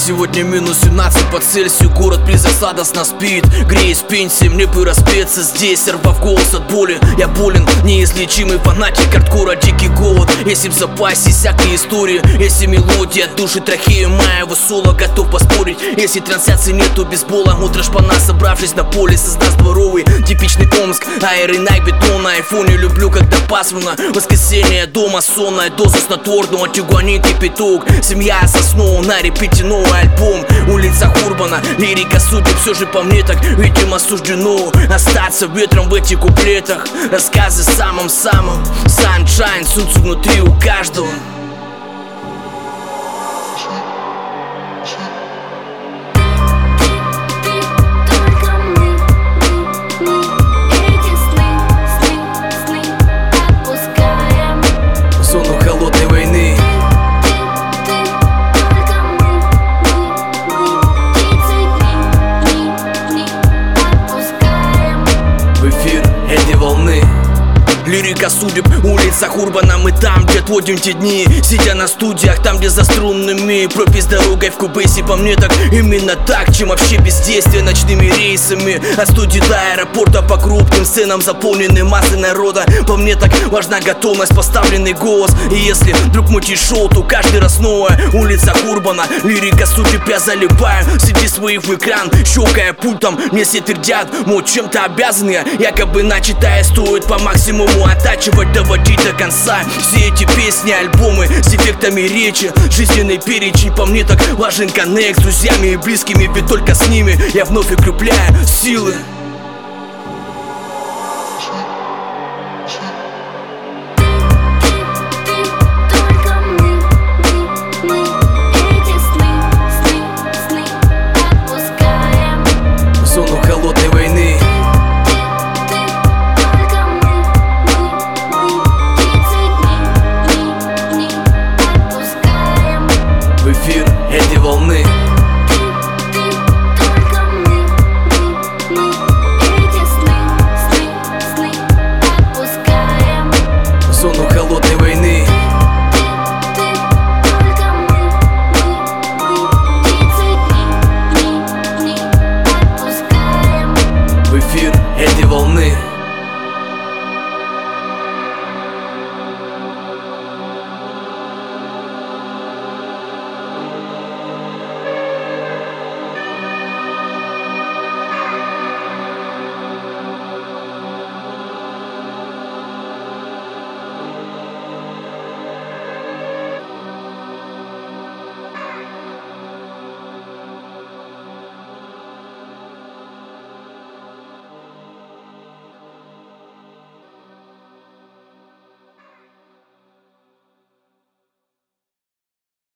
Сегодня минус 17 по Цельсию, город-призрак сладостно спит. Греясь в пенсии, мне бы распеться здесь, сорвав голос от боли. Я болен, неизлечимый фанатик хардкора, дикий голод. Если в запасе всякие истории, если мелодия души трахею моего соло, готов поспорить. Если трансляции нету бейсбола, утро шпана, собравшись на поле, создаст дворовый типичный Омск. Аэринайк, бетон на айфоне, люблю, когда пасмурно. Воскресенье дома, сонная доза снотворного, тюгани, кипяток. Семья сосну, на репите новый альбом. Улица Урбана, лирика судеб, все же по мне так, видимо, суждено остаться ветром в этих куплетах. Рассказы самым-самым, sunshine, солнце внутри у каждого. Зону холодной войны. В эфир этой волны. Лирика судеб, улица Урбана, мы там, где отводим те дни. Сидя на студиях, там, где за струнными. Пропись дорогой в Кубейсе, по мне так именно так, чем вообще бездействие ночными рейсами. От студии до аэропорта по крупным сценам, заполненной массой народа. По мне так важна готовность, поставленный голос. И если вдруг мутить шоу, то каждый раз новая улица Урбана. Лирика судеб я заливаю среди своих в экран, щелкая пультом, мне все твердят, мол, чем-то обязаны. Якобы начитая стоит по максимуму оттачивать, доводить до конца все эти песни, альбомы с эффектами речи. Жизненный перечень, по мне так важен коннект с друзьями и близкими, ведь только с ними я вновь укрепляю силы.